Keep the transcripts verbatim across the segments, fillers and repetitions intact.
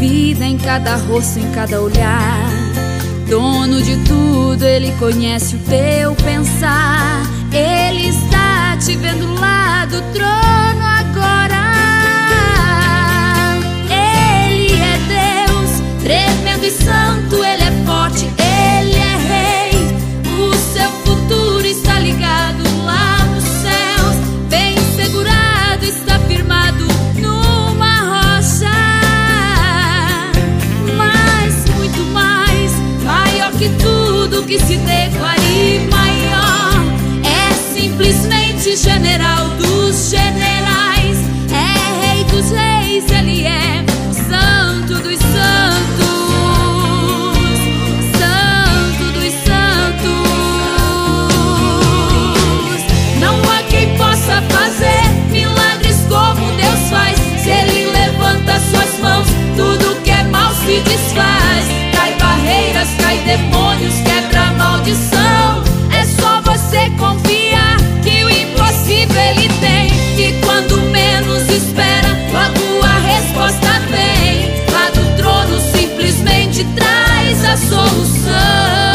vida, em cada rosto, em cada olhar. Dono de tudo, Ele conhece o teu pensar. Ele está te vendo lá do trono agora. Ele é Deus, tremendo e santo. Ele é forte, Ele é Rei. O seu futuro está ligado lá nos céus. Bem segurado, está firmado numa rocha. Mas muito mais, maior que tudo que se declare, maior. É simplesmente general dos generais. É Rei dos reis, Ele é Santo dos santos. Santo dos santos. Não há quem possa fazer milagres como Deus faz. Se Ele levanta suas mãos, tudo que é mal se desfaz. Cai barreiras, cai demônios, quebra a maldição. É só você confiar que o impossível Ele tem. E quando menos espera, logo a resposta vem. Lá do trono simplesmente traz a solução.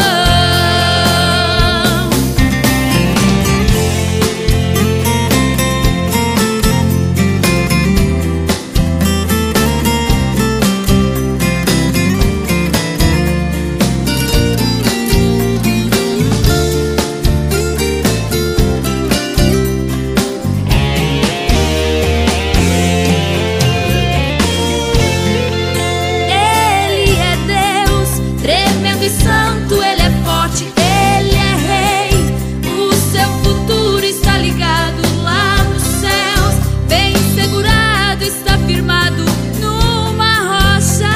Santo, Ele é forte, Ele é Rei. O seu futuro está ligado lá nos céus. Bem segurado, está firmado numa rocha.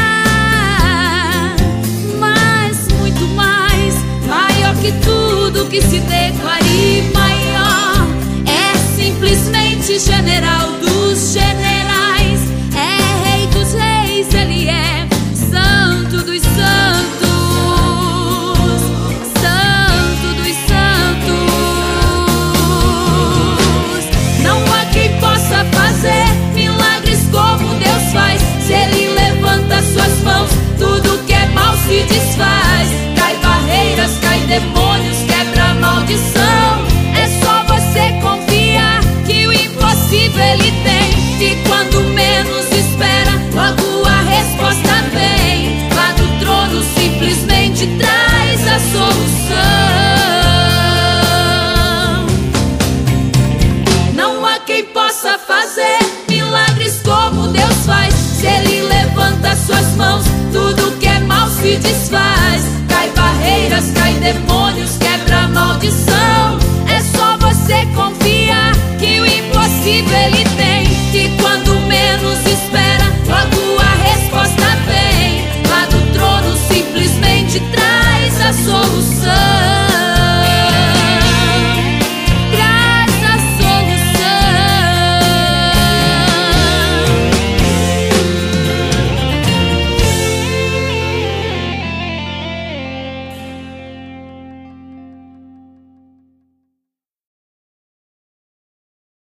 Mas muito mais, maior que tudo que se declare, maior. É simplesmente general dos generais. É Rei dos reis, Ele é Santo dos santos. Fazer milagres como Deus faz. Se Ele levanta suas mãos, tudo que é mal se desfaz. Cai barreiras, cai demônios, quebra a maldição. É só você confiar que o impossível Ele tem. E quando menos espera, logo a resposta vem. Lá do trono simplesmente traz a solução. Não há quem possa fazer milagres como Deus faz. Se Ele levanta suas mãos, tudo que é mal se desfaz.